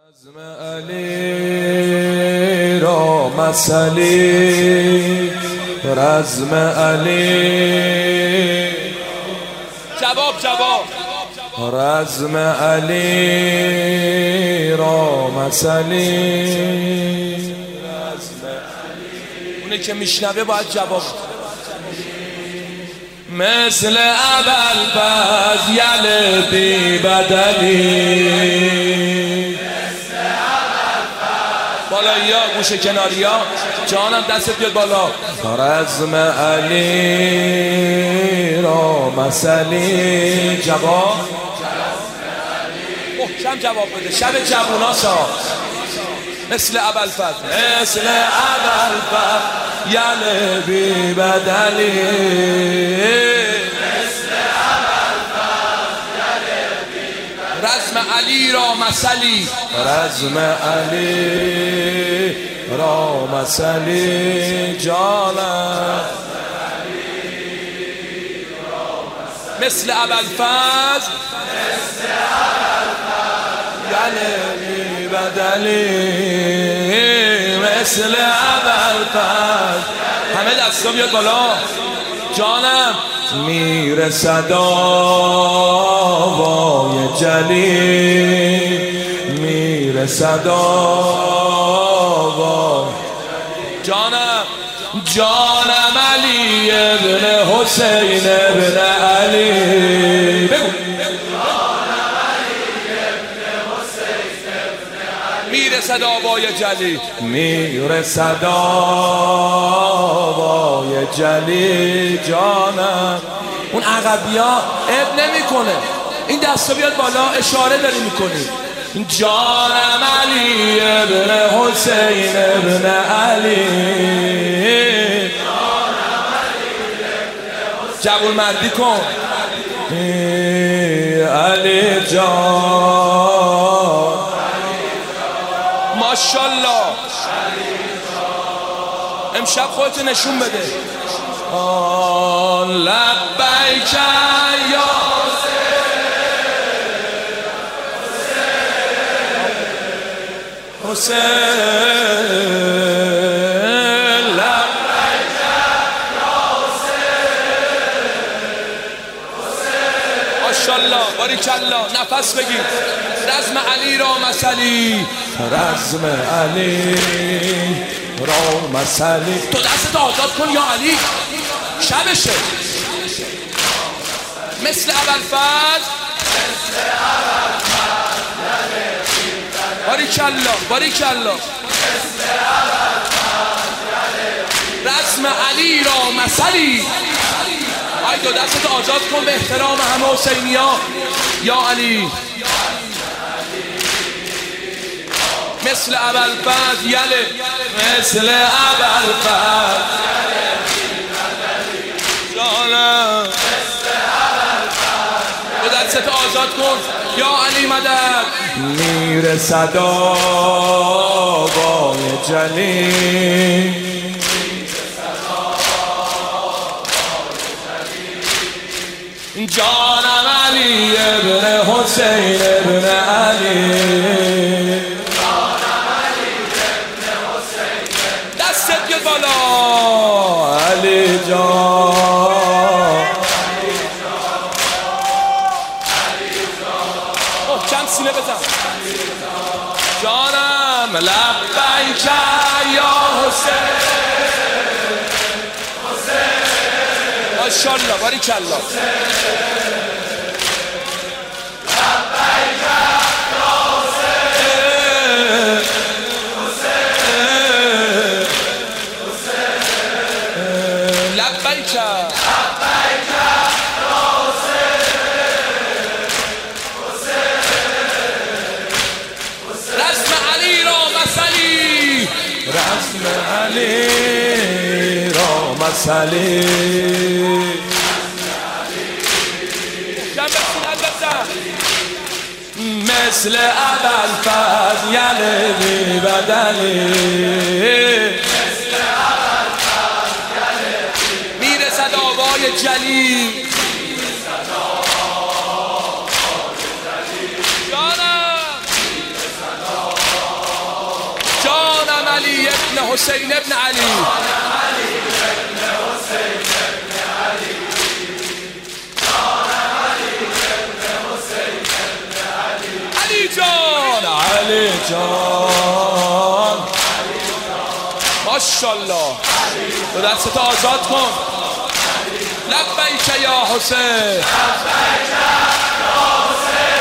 رزم علی را مسئلی رزم علی جواب رزم علی را مسئلی اونه که میشنوه باید جواب مثل ابوالفضل یل بی بدلی بالایی ها گوشه کناری ها جانم دستت بیاد بالا. رزم علی را مسئلی جواب محکم جواب بده. شب جووناسا مثل ابوالفضل یل بی بدلی رزم علی را مثلی رزم علی را مسئلی جانم مثل ابوالفضل یل بی بدلی مثل ابوالفضل همه دستا بیاد بالا جانم. میرسد آوای جلی میرسد آوای جانم علی ابن حسین ابن علی بگو میرسد آوای جلی میرسد آوای جلی جانم. اون عقبیا اب نمی کنه. این دستا بیاد بالا اشاره داری میکنی. جانم علی ابن حسین ابن علی جوون مردی کن علی جان ماشالله. امشب خودتو نشون بده. لبیک یا حسین لبیک یا حسین ماشالله باریکالله. نفس بگیر. رزم علی را مثلی رزم علی را مسئلی. تو دست آزاد کن یا علی شبشه. مثل ابوالفضل باریکالله. رزم علی را مثلی. آی دو دست آزاد کن به احترام همه حسینی ها یا علی. مثل ابوالفضل یله مثل ابوالفضل جانم. دو دست آزاد کن یا علی مدد. میرسد آوای جلی جانم علی ابن حسین ابن علی دستت بیاد بالا علی جان محکم سینه بزن جانم. لبیک یا حسین ماشالله باریکالله. لبیک رزم علی را مثلی رزم علی را مسئلی مثل ابوالفضل یل بی بدلی میرسد آوای جلی جانم. علی ابن حسین ابن علی. علی جان علی جان ماشاءالله. تو دستت آزاد کن. لبیک یا حسین.